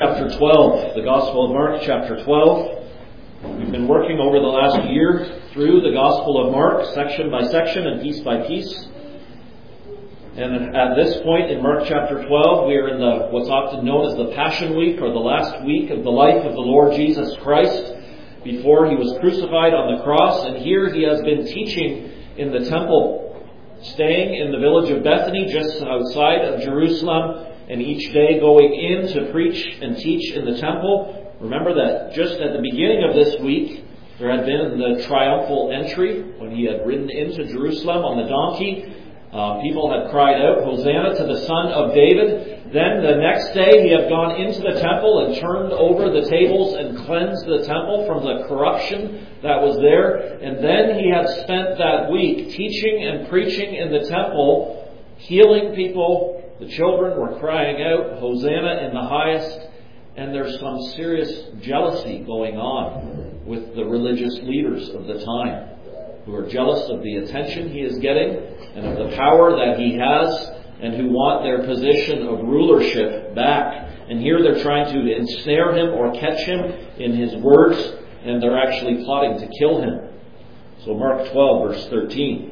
Chapter 12, the Gospel of Mark, chapter 12. We've been working over the last year through the Gospel of Mark, section by section and piece by piece. And at this point in Mark chapter 12, we are in what's often known as the Passion Week, or the last week of the life of the Lord Jesus Christ before he was crucified on the cross. And here he has been teaching in the temple, staying in the village of Bethany, just outside of Jerusalem, and each day going in to preach and teach in the temple. Remember that just at the beginning of this week, there had been the triumphal entry when he had ridden into Jerusalem on the donkey. People had cried out, "Hosanna to the Son of David." Then the next day he had gone into the temple and turned over the tables and cleansed the temple from the corruption that was there. And then he had spent that week teaching and preaching in the temple, healing people. The children were crying out, "Hosanna in the highest." And there's some serious jealousy going on with the religious leaders of the time, who are jealous of the attention he is getting and of the power that he has, and who want their position of rulership back. And here they're trying to ensnare him or catch him in his words, and they're actually plotting to kill him. So Mark 12, verse 13.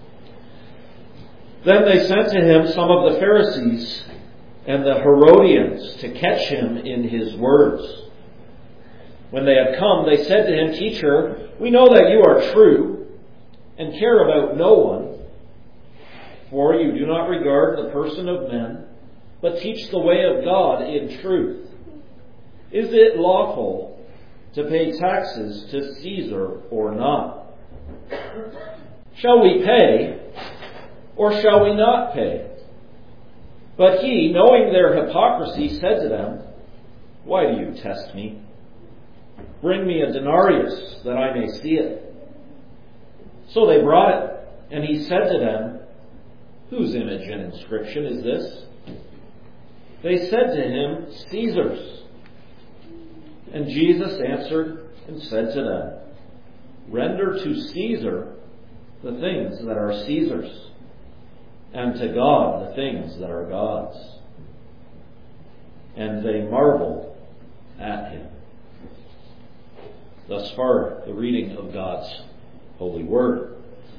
Then they sent to him some of the Pharisees and the Herodians to catch him in his words. When they had come, they said to him, "Teacher, we know that you are true and care about no one, for you do not regard the person of men, but teach the way of God in truth. Is it lawful to pay taxes to Caesar or not? Shall we pay or shall we not pay?" But he, knowing their hypocrisy, said to them, "Why do you test me? Bring me a denarius that I may see it." So they brought it, and he said to them, "Whose image and inscription is this?" They said to him, "Caesar's." And Jesus answered and said to them, "Render to Caesar the things that are Caesar's, and to God the things that are God's." And they marveled at him. Thus far, the reading of God's holy word.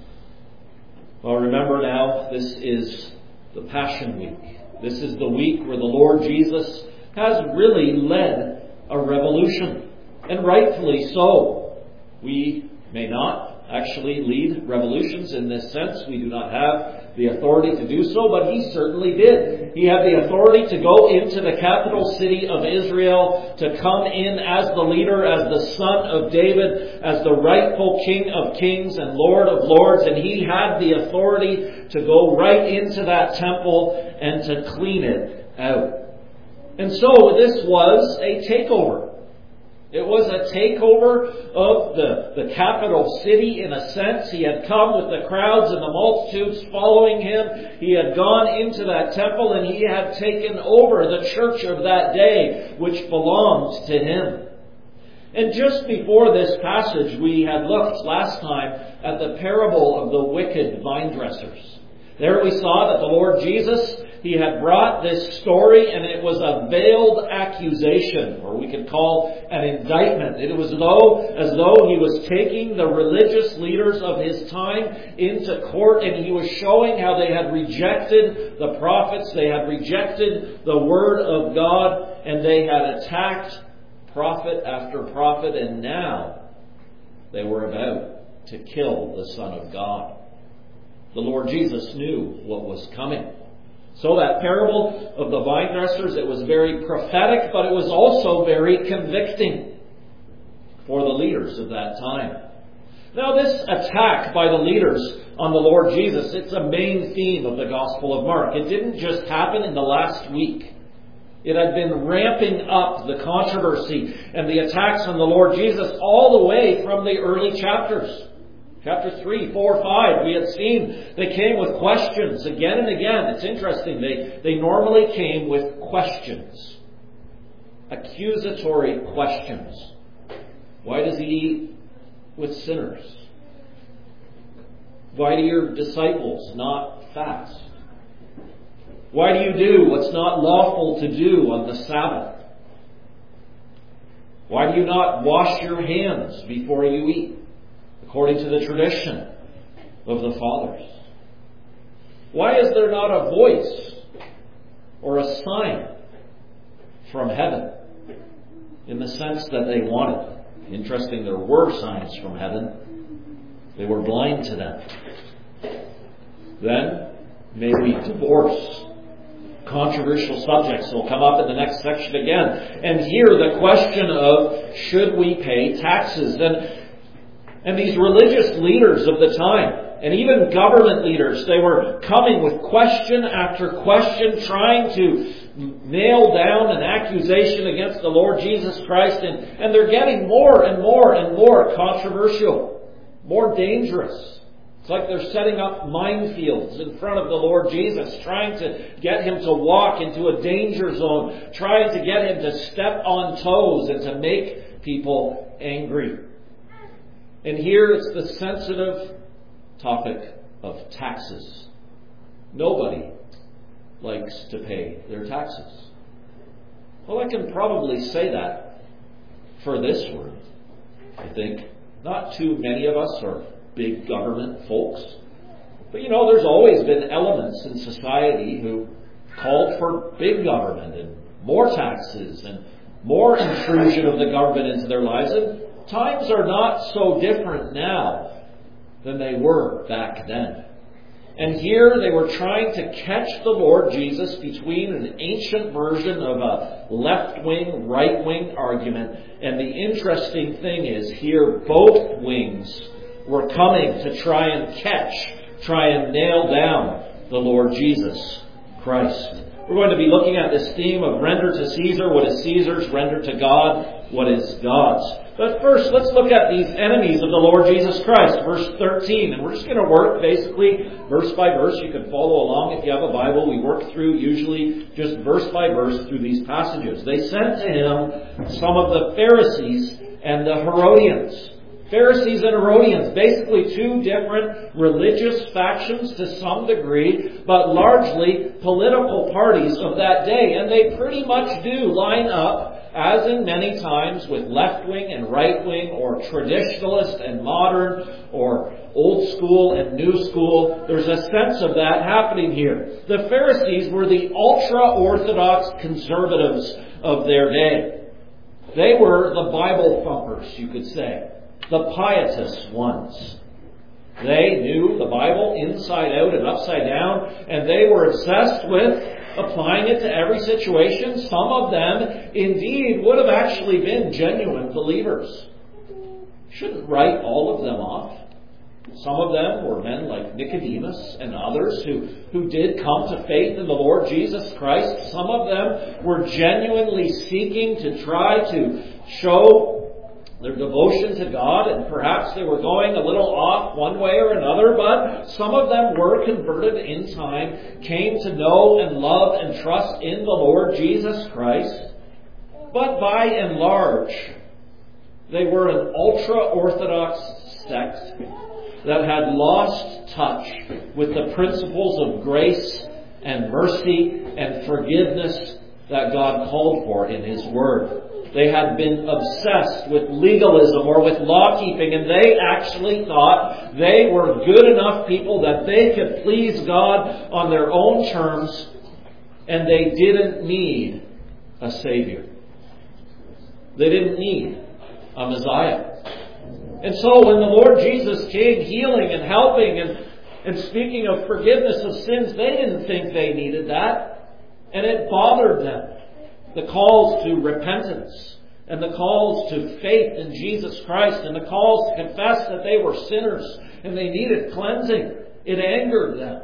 Well, remember now, this is the Passion Week. This is the week where the Lord Jesus has really led a revolution, and rightfully so. We may not actually lead revolutions in this sense. We do not have the authority to do so, but he certainly did. He had the authority to go into the capital city of Israel, to come in as the leader, as the son of David, as the rightful King of Kings and Lord of Lords, and he had the authority to go right into that temple and to clean it out. And so this was a takeover. It was a takeover of the capital city in a sense. He had come with the crowds and the multitudes following him. He had gone into that temple and he had taken over the church of that day, which belonged to him. And just before this passage, we had looked last time at the parable of the wicked vine dressers. There we saw that the Lord Jesus, he had brought this story, and it was a veiled accusation, or we could call an indictment. It was as though he was taking the religious leaders of his time into court, and he was showing how they had rejected the prophets, they had rejected the word of God, and they had attacked prophet after prophet, and now they were about to kill the Son of God. The Lord Jesus knew what was coming. So that parable of the vine dressers, it was very prophetic, but it was also very convicting for the leaders of that time. Now this attack by the leaders on the Lord Jesus, it's a main theme of the Gospel of Mark. It didn't just happen in the last week. It had been ramping up, the controversy and the attacks on the Lord Jesus all the way from the early chapters. Chapter 3, 4, 5, we had seen they came with questions again and again. It's interesting. They normally came with questions. Accusatory questions. Why does he eat with sinners? Why do your disciples not fast? Why do you do what's not lawful to do on the Sabbath? Why do you not wash your hands before you eat, according to the tradition of the fathers? Why is there not a voice or a sign from heaven in the sense that they wanted? Interesting, there were signs from heaven. They were blind to them. Then, may we divorce. Controversial subjects will come up in the next section again. And here the question of, should we pay taxes? And these religious leaders of the time, and even government leaders, they were coming with question after question, trying to nail down an accusation against the Lord Jesus Christ. And they're getting more and more and more controversial, more dangerous. It's like they're setting up minefields in front of the Lord Jesus, trying to get him to walk into a danger zone, trying to get him to step on toes and to make people angry. And here it's the sensitive topic of taxes. Nobody likes to pay their taxes. Well, I can probably say that for this room. I think not too many of us are big government folks. But there's always been elements in society who called for big government and more taxes and more intrusion of the government into their lives. And times are not so different now than they were back then. And here they were trying to catch the Lord Jesus between an ancient version of a left-wing, right-wing argument. And the interesting thing is here both wings were coming to try and nail down the Lord Jesus Christ. We're going to be looking at this theme of render to Caesar what is Caesar's, render to God what is God's. But first, let's look at these enemies of the Lord Jesus Christ, verse 13. And we're just going to work basically verse by verse. You can follow along if you have a Bible. We work through usually just verse by verse through these passages. They sent to him some of the Pharisees and the Herodians. Pharisees and Herodians, basically two different religious factions to some degree, but largely political parties of that day. And they pretty much do line up, as in many times, with left-wing and right-wing, or traditionalist and modern, or old school and new school. There's a sense of that happening here. The Pharisees were the ultra-Orthodox conservatives of their day. They were the Bible thumpers, you could say. The pietist ones. They knew the Bible inside out and upside down, and they were obsessed with applying it to every situation. Some of them, indeed, would have actually been genuine believers. Shouldn't write all of them off. Some of them were men like Nicodemus and others who did come to faith in the Lord Jesus Christ. Some of them were genuinely seeking to try to show their devotion to God, and perhaps they were going a little off one way or another, but some of them were converted in time, came to know and love and trust in the Lord Jesus Christ. But by and large, they were an ultra-Orthodox sect that had lost touch with the principles of grace and mercy and forgiveness that God called for in His Word. They had been obsessed with legalism or with law-keeping, and they actually thought they were good enough people that they could please God on their own terms, and they didn't need a Savior. They didn't need a Messiah. And so when the Lord Jesus came healing and helping and speaking of forgiveness of sins, they didn't think they needed that, and it bothered them. The calls to repentance and the calls to faith in Jesus Christ and the calls to confess that they were sinners and they needed cleansing, it angered them.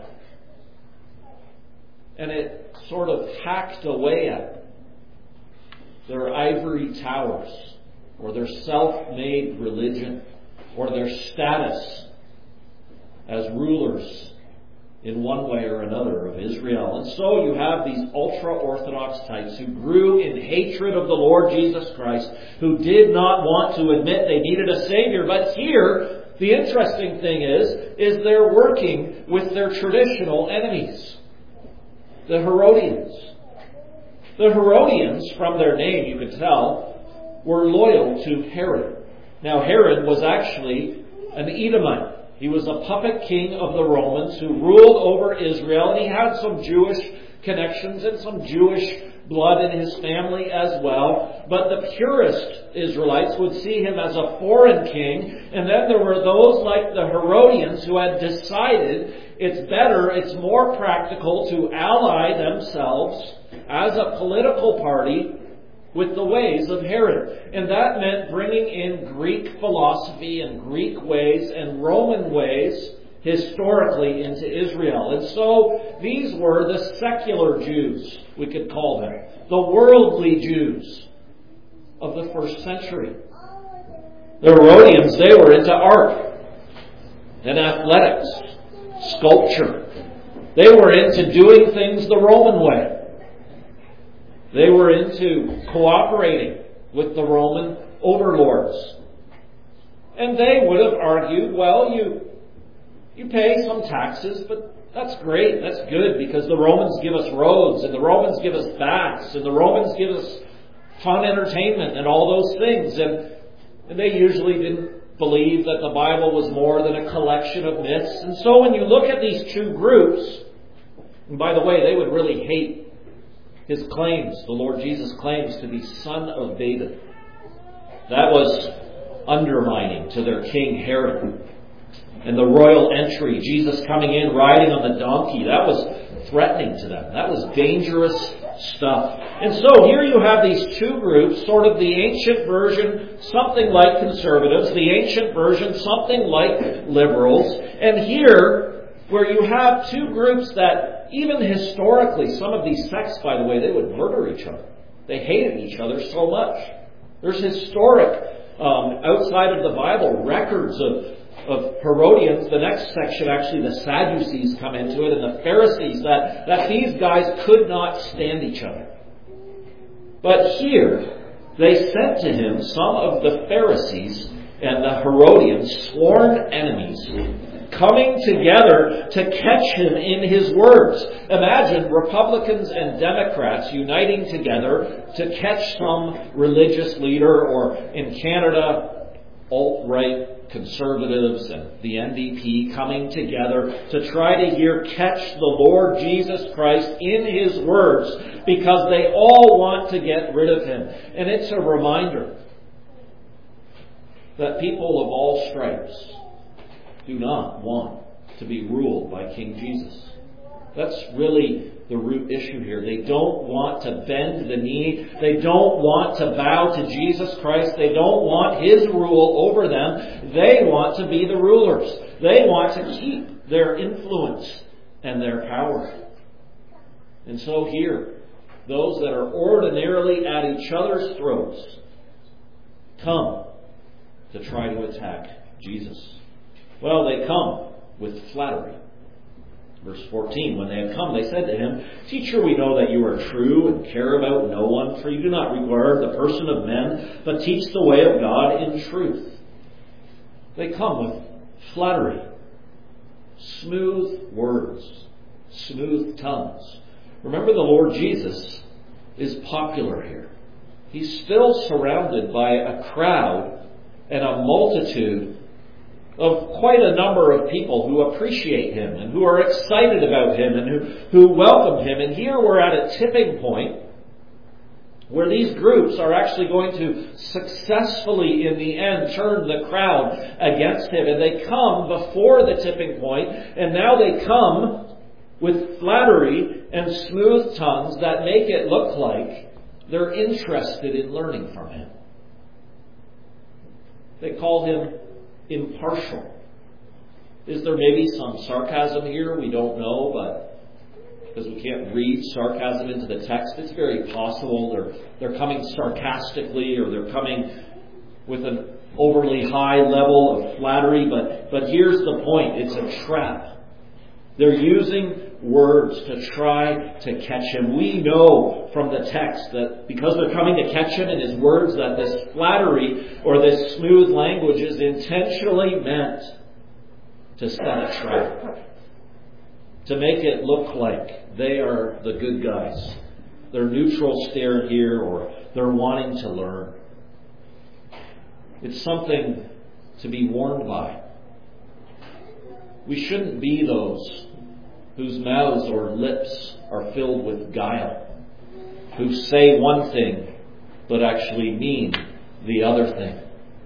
And it sort of hacked away at their ivory towers or their self-made religion or their status as rulers in one way or another of Israel. And so you have these ultra-Orthodox types who grew in hatred of the Lord Jesus Christ, who did not want to admit they needed a Savior. But here, the interesting thing is they're working with their traditional enemies, the Herodians. The Herodians, from their name you could tell, were loyal to Herod. Now Herod was actually an Edomite. He was a puppet king of the Romans who ruled over Israel, and he had some Jewish connections and some Jewish blood in his family as well. But the purist Israelites would see him as a foreign king. And then there were those like the Herodians who had decided it's more practical to ally themselves as a political party with the ways of Herod. And that meant bringing in Greek philosophy and Greek ways and Roman ways historically into Israel. And so these were the secular Jews, we could call them, the worldly Jews of the first century. The Herodians, they were into art and athletics, sculpture. They were into doing things the Roman way. They were into cooperating with the Roman overlords. And they would have argued, well, you pay some taxes, but that's great, that's good, because the Romans give us roads, and the Romans give us baths, and the Romans give us fun entertainment, and all those things. And they usually didn't believe that the Bible was more than a collection of myths. And so when you look at these two groups, and by the way, they would really hate his claims, the Lord Jesus claims to be Son of David. That was undermining to their king Herod. And the royal entry, Jesus coming in riding on the donkey, that was threatening to them. That was dangerous stuff. And so here you have these two groups, sort of the ancient version, something like conservatives, the ancient version, something like liberals. And here, where you have two groups that even historically, some of these sects, by the way, they would murder each other. They hated each other so much. There's historic, outside of the Bible, records of Herodians. The next section, actually, the Sadducees come into it, and the Pharisees, that these guys could not stand each other. But here, they sent to him some of the Pharisees and the Herodians, sworn enemies, coming together to catch him in his words. Imagine Republicans and Democrats uniting together to catch some religious leader, or in Canada, alt-right conservatives and the NDP coming together to try to catch the Lord Jesus Christ in his words, because they all want to get rid of him. And it's a reminder that people of all stripes do not want to be ruled by King Jesus. That's really the root issue here. They don't want to bend the knee. They don't want to bow to Jesus Christ. They don't want his rule over them. They want to be the rulers. They want to keep their influence and their power. And so here, those that are ordinarily at each other's throats come to try to attack Jesus. Well, they come with flattery. Verse 14, when they had come, they said to him, "Teacher, we know that you are true and care about no one, for you do not regard the person of men, but teach the way of God in truth." They come with flattery, smooth words, smooth tongues. Remember, the Lord Jesus is popular here. He's still surrounded by a crowd and a multitude of quite a number of people who appreciate him and who are excited about him and who welcome him. And here we're at a tipping point where these groups are actually going to successfully, in the end, turn the crowd against him. And they come before the tipping point, and now they come with flattery and smooth tongues that make it look like they're interested in learning from him. They call him impartial. Is there maybe some sarcasm here? We don't know, but because we can't read sarcasm into the text, it's very possible they're coming sarcastically, or they're coming with an overly high level of flattery. But here's the point. It's a trap. They're using words to try to catch him. We know from the text that because they're coming to catch him in his words, that this flattery or this smooth language is intentionally meant to set a trap, to make it look like they are the good guys. They're neutral stare here, or they're wanting to learn. It's something to be warned by. We shouldn't be those whose mouths or lips are filled with guile, who say one thing but actually mean the other thing.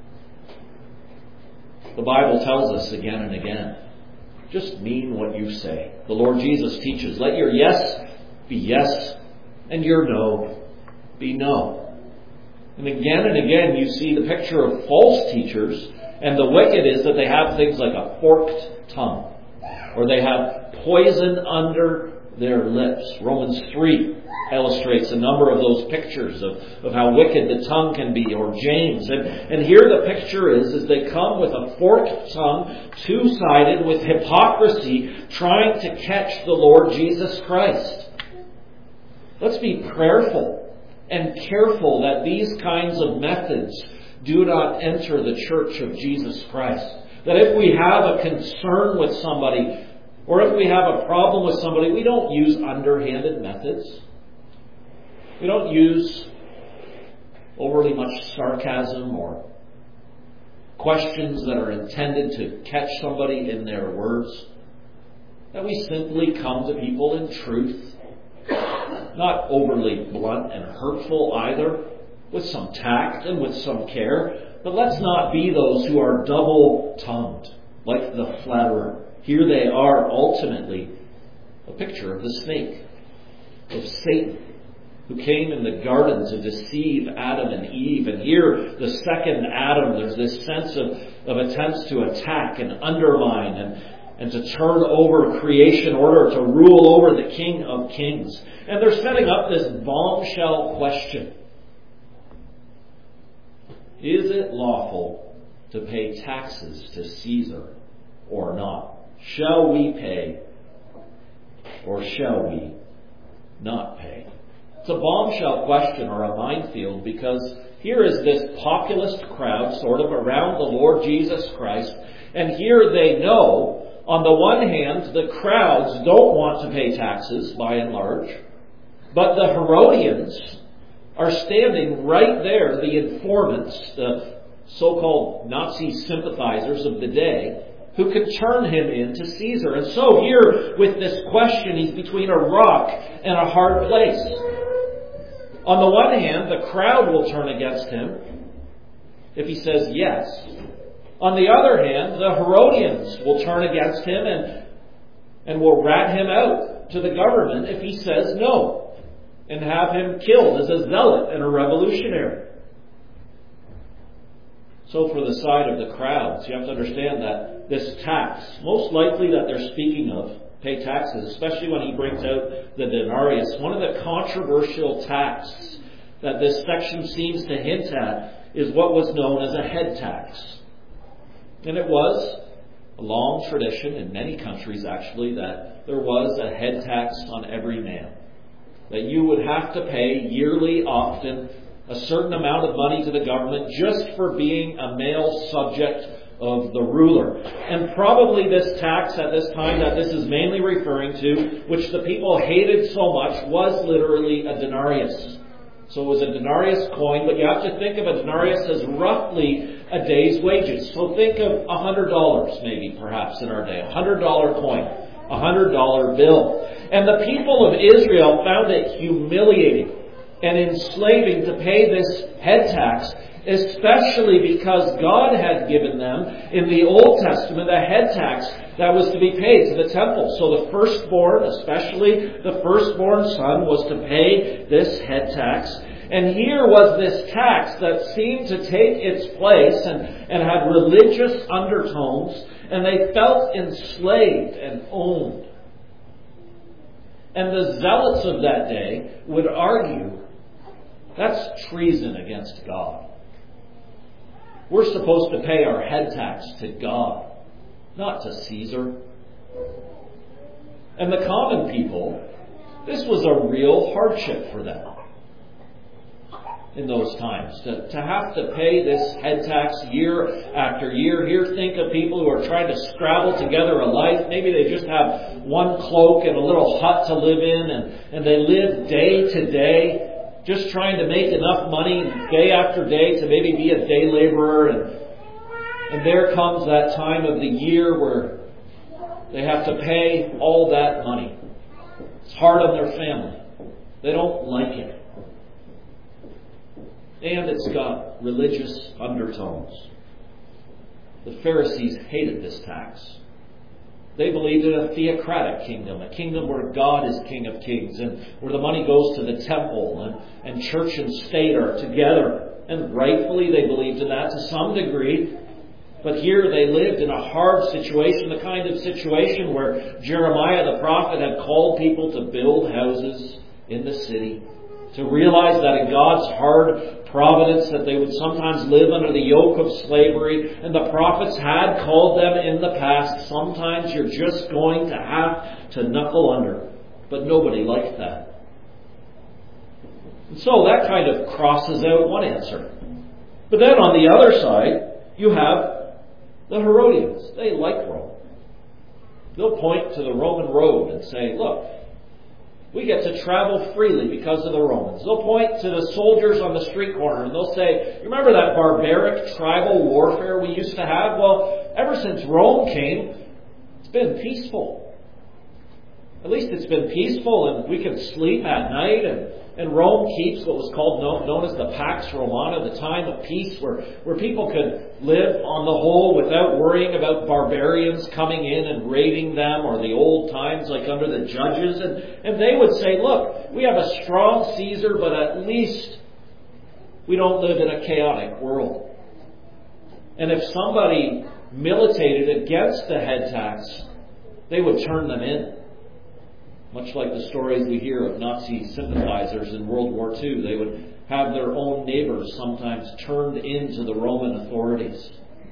The Bible tells us again and again, just mean what you say. The Lord Jesus teaches, let your yes be yes, and your no be no. And again you see the picture of false teachers, and the wicked is that they have things like a forked tongue, or they have poison under their lips. Romans 3 illustrates a number of those pictures of how wicked the tongue can be, or James. And here the picture is they come with a forked tongue, two-sided, with hypocrisy, trying to catch the Lord Jesus Christ. Let's be prayerful and careful that these kinds of methods do not enter the church of Jesus Christ. That if we have a concern with somebody, or if we have a problem with somebody, we don't use underhanded methods. We don't use overly much sarcasm or questions that are intended to catch somebody in their words. That we simply come to people in truth, not overly blunt and hurtful either, with some tact and with some care. But let's not be those who are double-tongued, like the flatterer. Here they are ultimately a picture of the snake, of Satan, who came in the garden to deceive Adam and Eve. And here, the second Adam, there's this sense of attempts to attack and undermine and to turn over creation order, to rule over the King of Kings. And they're setting up this bombshell question. Is it lawful to pay taxes to Caesar or not? Shall we pay or shall we not pay? It's a bombshell question or a minefield, because here is this populist crowd sort of around the Lord Jesus Christ, and here they know, on the one hand, the crowds don't want to pay taxes by and large, but the Herodians are standing right there, the informants, the so-called Nazi sympathizers of the day, who could turn him into Caesar. And so here, with this question, he's between a rock and a hard place. On the one hand, the crowd will turn against him if he says yes. On the other hand, the Herodians will turn against him and will rat him out to the government if he says no, and have him killed as a zealot and a revolutionary. So for the side of the crowds, you have to understand that this tax, most likely that they're speaking of, pay taxes, especially when he brings out the denarius, one of the controversial taxes that this section seems to hint at is what was known as a head tax. And it was a long tradition in many countries, actually, that there was a head tax on every man. That you would have to pay yearly, often, a certain amount of money to the government just for being a male subject of the ruler. And probably this tax at this time that this is mainly referring to, which the people hated so much, was literally a denarius. So it was a denarius coin, but you have to think of a denarius as roughly a day's wages. So think of $100 maybe, perhaps, in our day. A $100 coin. A $100 bill. And the people of Israel found it humiliating and enslaving to pay this head tax, especially because God had given them in the Old Testament a head tax that was to be paid to the temple. So the firstborn, especially the firstborn son, was to pay this head tax. And here was this tax that seemed to take its place and had religious undertones, and they felt enslaved and owned. And the zealots of that day would argue, that's treason against God. We're supposed to pay our head tax to God, not to Caesar. And the common people, this was a real hardship for them in those times. To have to pay this head tax year after year. Here, think of people who are trying to scrabble together a life. Maybe they just have one cloak and a little hut to live in, and they live day to day, just trying to make enough money day after day to maybe be a day laborer. And there comes that time of the year where they have to pay all that money. It's hard on their family. They don't like it. And it's got religious undertones. The Pharisees hated this tax. They believed in a theocratic kingdom, a kingdom where God is King of Kings and where the money goes to the temple and church and state are together. And rightfully they believed in that to some degree. But here they lived in a hard situation, the kind of situation where Jeremiah the prophet had called people to build houses in the city, to realize that in God's hard providence that they would sometimes live under the yoke of slavery, and the prophets had called them in the past, sometimes you're just going to have to knuckle under. But nobody liked that. And so that kind of crosses out one answer. But then on the other side, you have the Herodians. They like Rome. They'll point to the Roman road and say, look, we get to travel freely because of the Romans. They'll point to the soldiers on the street corner and they'll say, remember that barbaric tribal warfare we used to have? Well, ever since Rome came, it's been peaceful. At least it's been peaceful, and we can sleep at night, and Rome keeps what was called known as the Pax Romana, the time of peace where people could live on the whole without worrying about barbarians coming in and raiding them, or the old times like under the judges. And they would say, look, we have a strong Caesar, but at least we don't live in a chaotic world. And if somebody militated against the head tax, they would turn them in. Much like the stories we hear of Nazi sympathizers in World War II, they would have their own neighbors sometimes turned into the Roman authorities.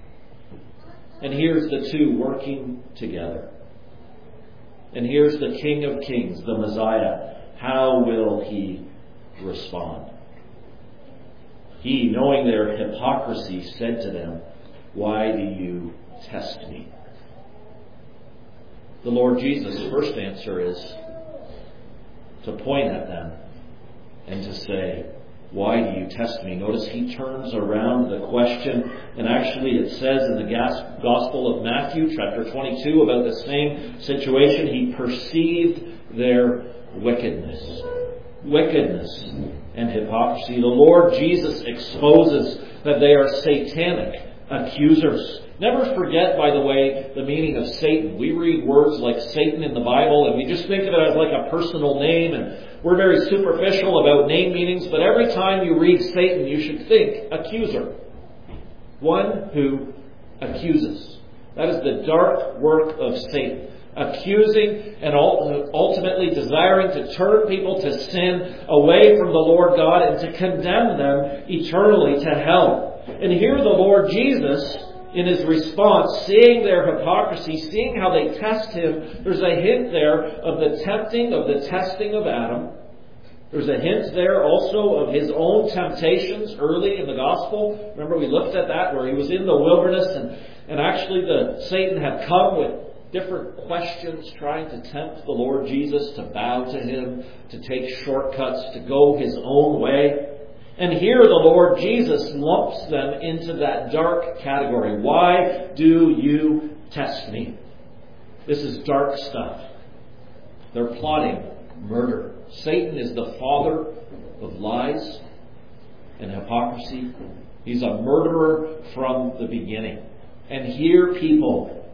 And here's the two working together. And here's the King of Kings, the Messiah. How will he respond? He, knowing their hypocrisy, said to them, "Why do you test me?" The Lord Jesus' first answer is to point at them and to say, "Why do you test me?" Notice he turns around the question, and actually it says in the Gospel of Matthew, chapter 22, about the same situation. He perceived their wickedness. Wickedness and hypocrisy. The Lord Jesus exposes that they are satanic accusers. Never forget, by the way, the meaning of Satan. We read words like Satan in the Bible and we just think of it as like a personal name, and we're very superficial about name meanings, but every time you read Satan, you should think accuser. One who accuses. That is the dark work of Satan. Accusing and ultimately desiring to turn people to sin away from the Lord God and to condemn them eternally to hell. And here the Lord Jesus, in his response, seeing their hypocrisy, seeing how they test him, there's a hint there of the tempting, of the testing of Adam. There's a hint there also of his own temptations early in the Gospel. Remember we looked at that where he was in the wilderness and actually Satan had come with different questions trying to tempt the Lord Jesus to bow to him, to take shortcuts, to go his own way. And here the Lord Jesus lumps them into that dark category. Why do you test me? This is dark stuff. They're plotting murder. Satan is the father of lies and hypocrisy. He's a murderer from the beginning. And here people,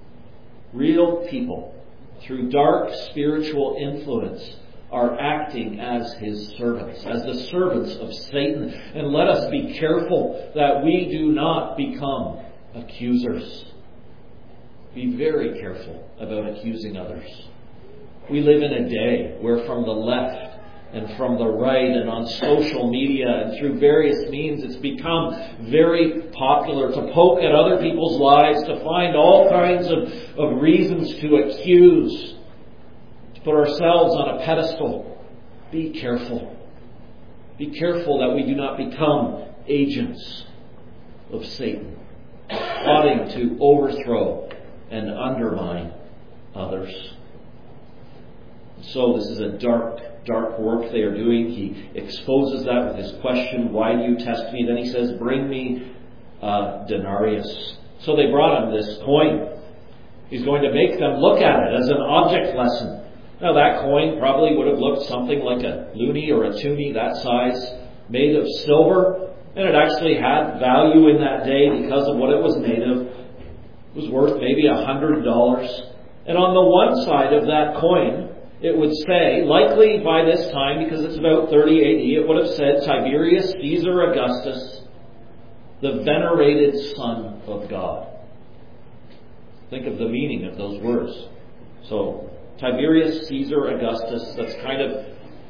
real people, through dark spiritual influence, are acting as his servants, as the servants of Satan. And let us be careful that we do not become accusers. Be very careful about accusing others. We live in a day where from the left and from the right and on social media and through various means it's become very popular to poke at other people's lives, to find all kinds of reasons to accuse, to put ourselves on a pedestal. Be careful. Be careful that we do not become agents of Satan, plotting to overthrow and undermine others. So this is a dark dark work they are doing. He exposes that with his question, "Why do you test me?" Then he says, "Bring me a denarius." So they brought him this coin. He's going to make them look at it as an object lesson. Now that coin probably would have looked something like a loonie or a toonie, that size, made of silver. And it actually had value in that day because of what it was made of. It was worth maybe $100. And on the one side of that coin, it would say, likely by this time, because it's about 30 AD, it would have said, "Tiberius Caesar Augustus, the venerated Son of God." Think of the meaning of those words. So, Tiberius Caesar Augustus, that's kind of,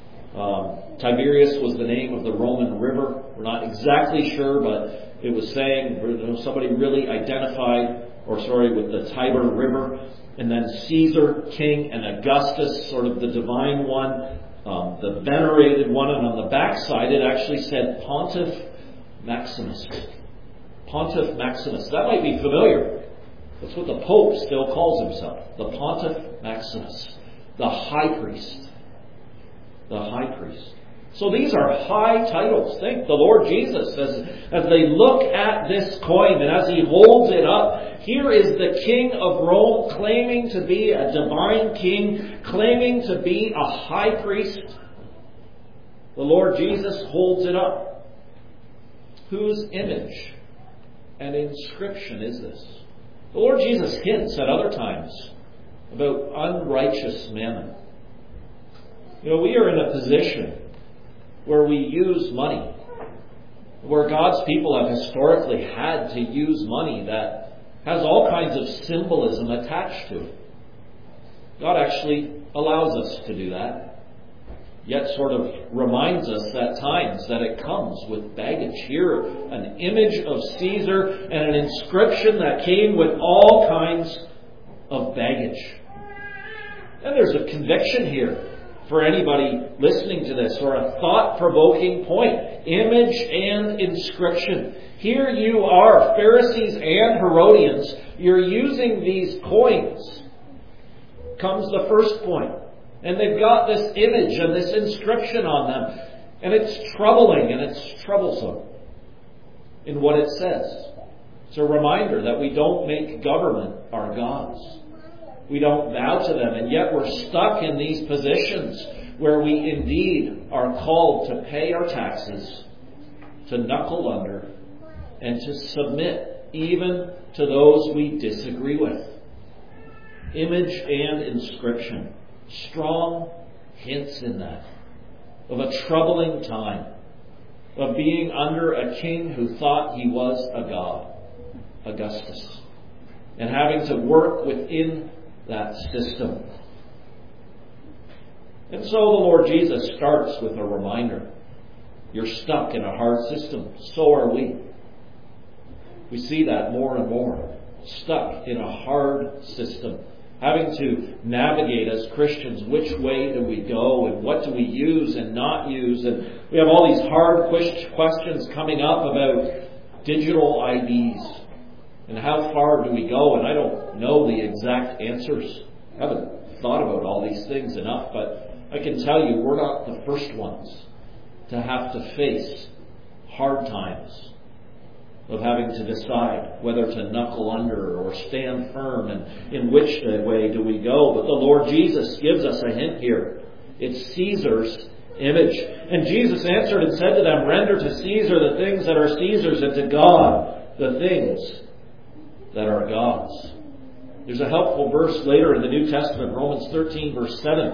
Tiberius was the name of the Roman river. We're not exactly sure, but it was saying somebody really identified, with the Tiber River. And then Caesar, king, and Augustus, sort of the divine one, the venerated one. And on the back side, it actually said Pontiff Maximus. Pontiff Maximus. That might be familiar. That's what the Pope still calls himself. The Pontiff Maximus. The High Priest. The High Priest. So these are high titles. Think the Lord Jesus, as they look at this coin and as he holds it up, here is the King of Rome claiming to be a divine king, claiming to be a high priest. The Lord Jesus holds it up. Whose image and inscription is this? The Lord Jesus hints at other times about unrighteous mammon. We are in a position where we use money, where God's people have historically had to use money that has all kinds of symbolism attached to it. God actually allows us to do that, yet sort of reminds us at times that it comes with baggage. Here, an image of Caesar and an inscription that came with all kinds of baggage. And there's a conviction here for anybody listening to this, or a thought-provoking point. Image and inscription. Here you are, Pharisees and Herodians, you're using these coins. Comes the first point. And they've got this image and this inscription on them. And it's troubling and it's troublesome in what it says. It's a reminder that we don't make government our gods. We don't bow to them, and yet we're stuck in these positions where we indeed are called to pay our taxes, to knuckle under, and to submit even to those we disagree with. Image and inscription. Strong hints in that of a troubling time, of being under a king who thought he was a god, Augustus, and having to work within that system. And so the Lord Jesus starts with a reminder. You're stuck in a hard system. So are we. We see that more and more. Stuck in a hard system. Having to navigate as Christians, which way do we go and what do we use and not use. And we have all these hard questions coming up about digital IDs. And how far do we go? And I don't know the exact answers. I haven't thought about all these things enough, but I can tell you we're not the first ones to have to face hard times of having to decide whether to knuckle under or stand firm and in which way do we go. But the Lord Jesus gives us a hint here. It's Caesar's image. And Jesus answered and said to them, "Render to Caesar the things that are Caesar's, and to God the things that are God's." There's a helpful verse later in the New Testament, Romans 13, verse 7,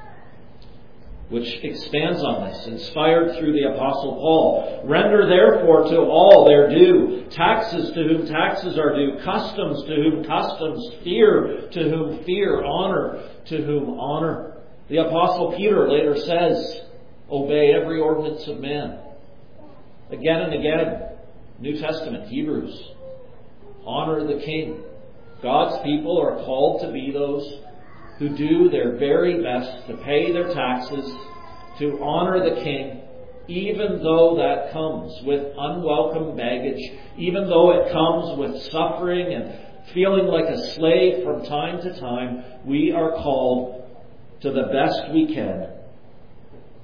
which expands on this, inspired through the Apostle Paul. "Render therefore to all their due, taxes to whom taxes are due, customs to whom customs, fear to whom fear, honor to whom honor." The Apostle Peter later says, "Obey every ordinance of man." Again and again, New Testament, Hebrews, honor the king. God's people are called to be those who do their very best to pay their taxes, to honor the king, even though that comes with unwelcome baggage, even though it comes with suffering and feeling like a slave from time to time. We are called to the best we can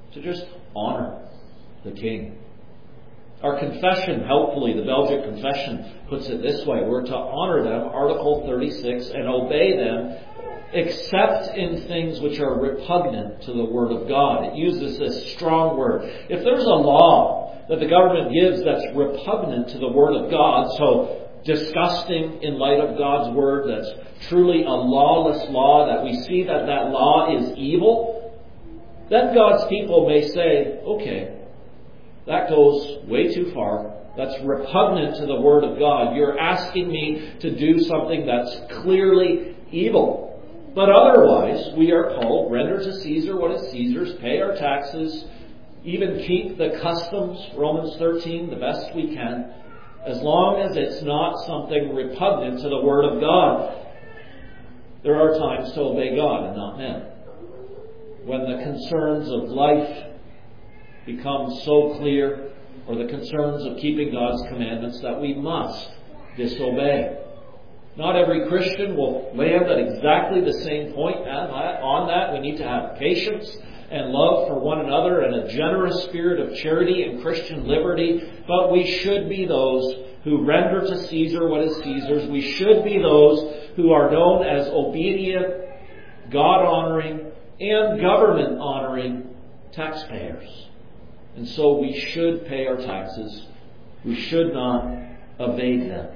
to just honor the king. Our confession, helpfully, the Belgic Confession puts it this way. We're to honor them, Article 36, and obey them, except in things which are repugnant to the Word of God. It uses this strong word. If there's a law that the government gives that's repugnant to the Word of God, so disgusting in light of God's Word, that's truly a lawless law, that we see that that law is evil, then God's people may say, okay, that goes way too far. That's repugnant to the Word of God. You're asking me to do something that's clearly evil. But otherwise, we are called, render to Caesar what is Caesar's, pay our taxes, even keep the customs, Romans 13, the best we can, as long as it's not something repugnant to the Word of God. There are times to obey God and not men. When the concerns of life become so clear, or the concerns of keeping God's commandments, that we must disobey. Not every Christian will land at exactly the same point on that. We need to have patience and love for one another and a generous spirit of charity and Christian liberty. But we should be those who render to Caesar what is Caesar's. We should be those who are known as obedient, God-honoring, and government-honoring taxpayers. And so we should pay our taxes. We should not evade them.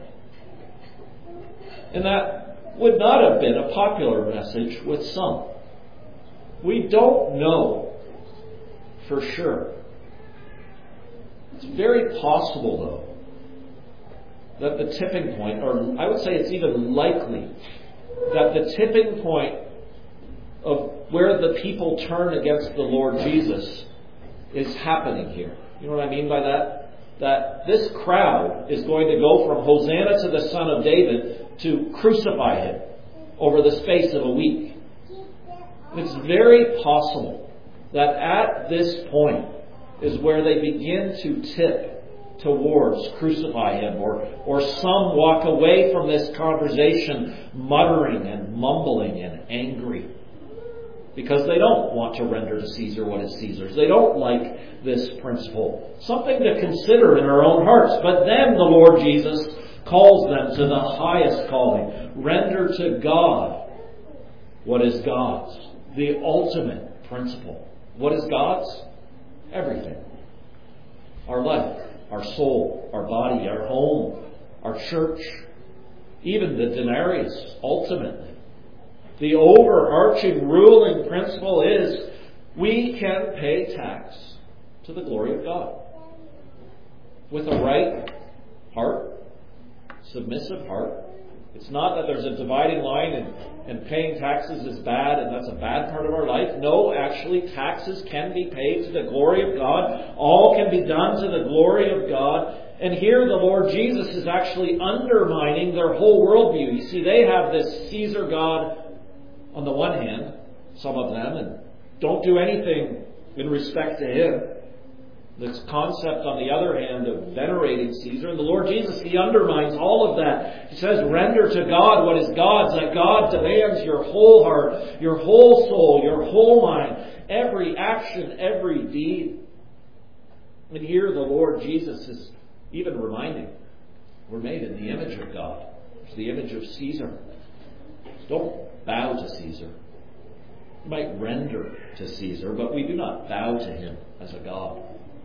And that would not have been a popular message with some. We don't know for sure. It's very possible, though, that the tipping point, or I would say it's even likely, that the tipping point of where the people turn against the Lord Jesus is happening here. You know what I mean by that? That this crowd is going to go from Hosanna to the Son of David to crucify him over the space of a week. It's very possible that at this point is where they begin to tip towards crucify him, or some walk away from this conversation muttering and mumbling and angry, because they don't want to render to Caesar what is Caesar's. They don't like this principle. Something to consider in our own hearts. But then the Lord Jesus calls them to the highest calling. Render to God what is God's. The ultimate principle. What is God's? Everything. Our life, our soul, our body, our home, our church, even the denarius, ultimately. The overarching ruling principle is we can pay tax to the glory of God. With a right heart, submissive heart. It's not that there's a dividing line and paying taxes is bad and that's a bad part of our life. No, actually, taxes can be paid to the glory of God. All can be done to the glory of God. And here the Lord Jesus is actually undermining their whole worldview. You see, they have this Caesar God on the one hand, some of them, and don't do anything in respect to him. This concept, on the other hand, of venerating Caesar. And the Lord Jesus, he undermines all of that. He says, render to God what is God's. That God demands your whole heart, your whole soul, your whole mind, every action, every deed. And here the Lord Jesus is even reminding, we're made in the image of God. It's the image of Caesar. Don't bow to Caesar. We might render to Caesar, but we do not bow to him as a God.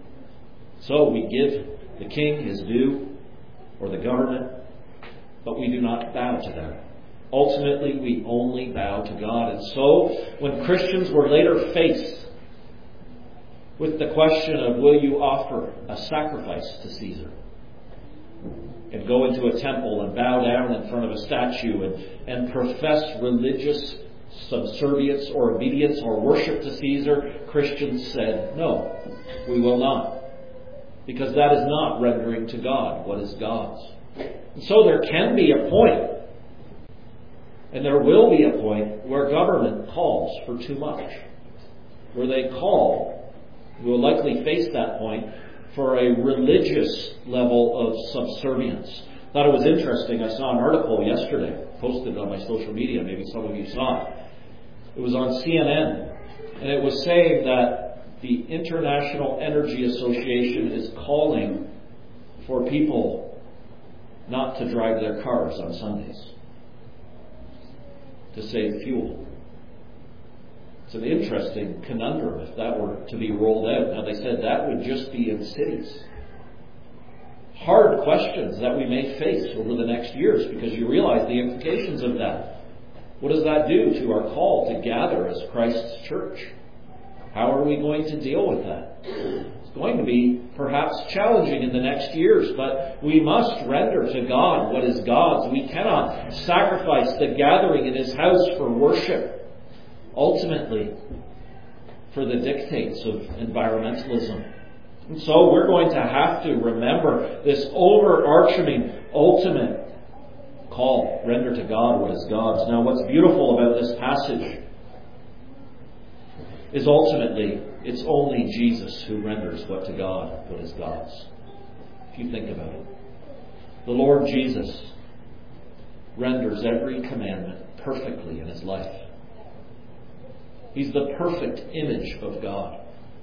So we give the king his due, or the government, but we do not bow to them. Ultimately, we only bow to God. And so, when Christians were later faced with the question of, will you offer a sacrifice to Caesar? And go into a temple and bow down in front of a statue and profess religious subservience or obedience or worship to Caesar, Christians said, no, we will not. Because that is not rendering to God what is God's. And so there can be a point, and there will be a point, where government calls for too much. Where they call, we will likely face that point, for a religious level of subservience. I thought it was interesting. I saw an article yesterday, posted on my social media. Maybe some of you saw it. It was on CNN. And it was saying that the International Energy Association is calling for people not to drive their cars on Sundays to save fuel. It's an interesting conundrum if that were to be rolled out. Now, they said that would just be in cities. Hard questions that we may face over the next years, because you realize the implications of that. What does that do to our call to gather as Christ's church? How are we going to deal with that? It's going to be perhaps challenging in the next years, but we must render to God what is God's. We cannot sacrifice the gathering in His house for worship, ultimately for the dictates of environmentalism. And so we're going to have to remember this overarching, ultimate call. Render to God what is God's. Now, what's beautiful about this passage is ultimately it's only Jesus who renders what to God what is God's. If you think about it. The Lord Jesus renders every commandment perfectly in His life. He's the perfect image of God.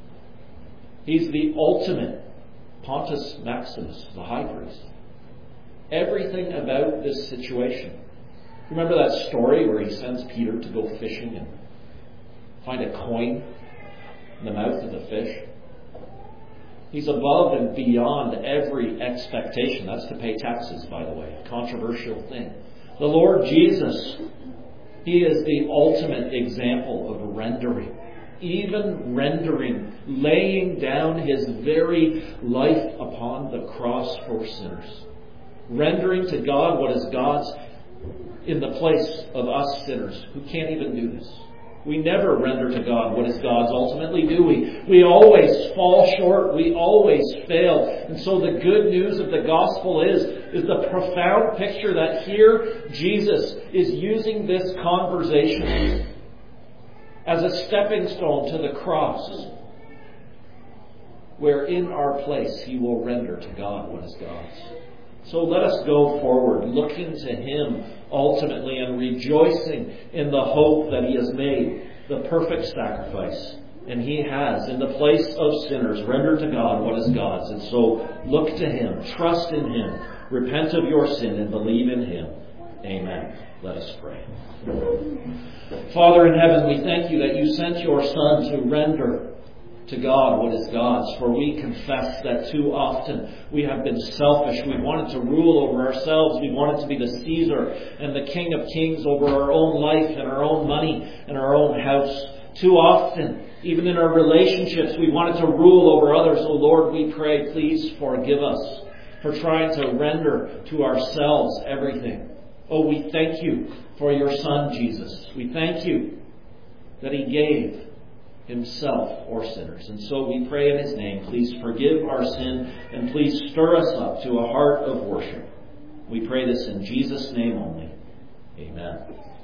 He's the ultimate Pontius Maximus, the high priest. Everything about this situation. Remember that story where He sends Peter to go fishing and find a coin in the mouth of the fish? He's above and beyond every expectation. That's to pay taxes, by the way. A controversial thing. The Lord Jesus, He is the ultimate example of rendering. Even rendering, laying down His very life upon the cross for sinners. Rendering to God what is God's in the place of us sinners who can't even do this. We never render to God what is God's ultimately, do we? We always fall short. We always fail. And so the good news of the gospel is the profound picture that here Jesus is using this conversation as a stepping stone to the cross, where in our place He will render to God what is God's. So let us go forward, looking to Him ultimately and rejoicing in the hope that He has made the perfect sacrifice. And He has, in the place of sinners, rendered to God what is God's. And so look to Him, trust in Him, repent of your sin and believe in Him. Amen. Let us pray. Father in heaven, we thank You that You sent Your Son to render to God what is God's. For we confess that too often we have been selfish. We wanted to rule over ourselves. We wanted to be the Caesar and the King of Kings over our own life and our own money and our own house. Too often, even in our relationships, we wanted to rule over others. Oh Lord, we pray, please forgive us for trying to render to ourselves everything. Oh, we thank You for Your Son, Jesus. We thank You that He gave Himself for sinners. And so we pray in His name, please forgive our sin and please stir us up to a heart of worship. We pray this in Jesus' name only. Amen.